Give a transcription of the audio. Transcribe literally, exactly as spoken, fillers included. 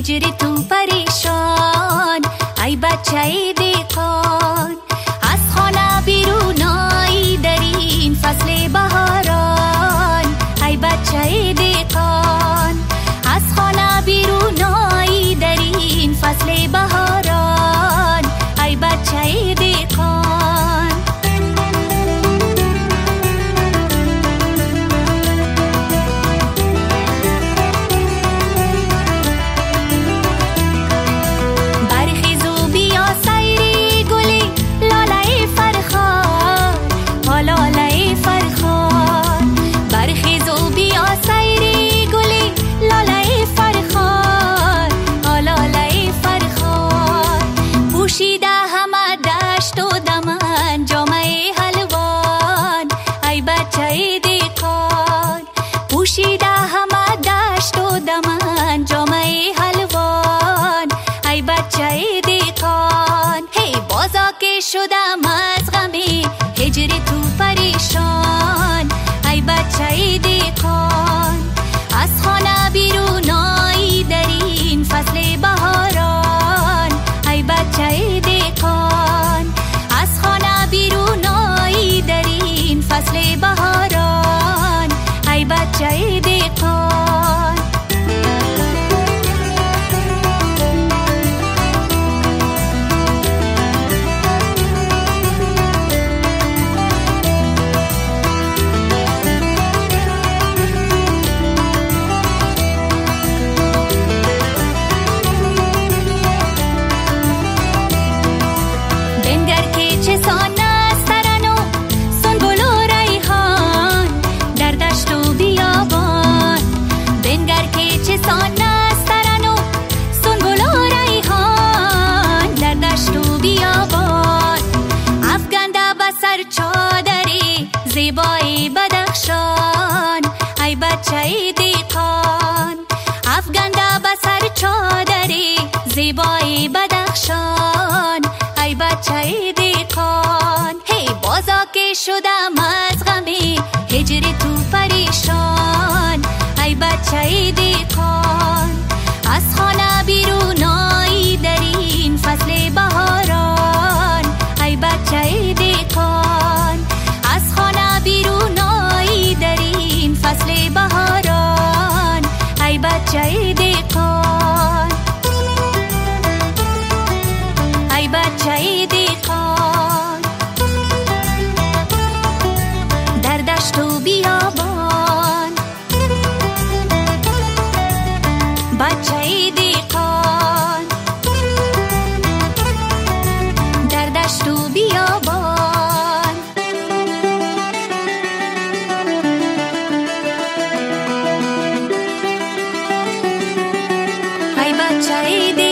هجر تو پریشان، ای بچه دیقان. از خانه بیرون آی در این فصل بهاران، ای بچه دیقان. از خانه بیرون آی در این فصل بهاران، ای بچه دیقان. برخیزو بیا سیری گلی لاله فرخان، لاله فرخان. برخیزو بیا سیری گلی لاله فرخان، لاله فرخان. پوشیده همه دشت و دمن جامعه حلوان، ای بچه دیقان. پوشیده همه دشت و دمن جامعه حلوان، ای بچه دیقان. هی بازا که شدم از غمی هجر تو پریشان، ای بچه دیقان. از خانه بیرون آی در این فصل بهاران، ای بچه دیقان. از خانه بیرون آی در این فصل بهاران، ای بچه دیقان. بنگر که چه سان است ترنم سنبل و ریحان در دشت و بیابان. بنگر که چه سان است ترنم سنبل و ریحان در دشت و بیابان. افگنده به سر چادری زیبای بدخشان، ای بچه دیقان. افگنده به سر چادری زیبای بدخشان، ای بچه دیقان. هی بازا که شدم از غمی هجر تو پریشان، ای بچه دیقان. از خانه بیرون آی در این فصل بهاران، ای بچه دیقان. از خانه بیرون آی در این فصل بهاران، ای بچه دیقان. ای بچه دیقان. در دشت و بیابان، بچه دیقان. در دشت و بیابان. ای بچه دیقان.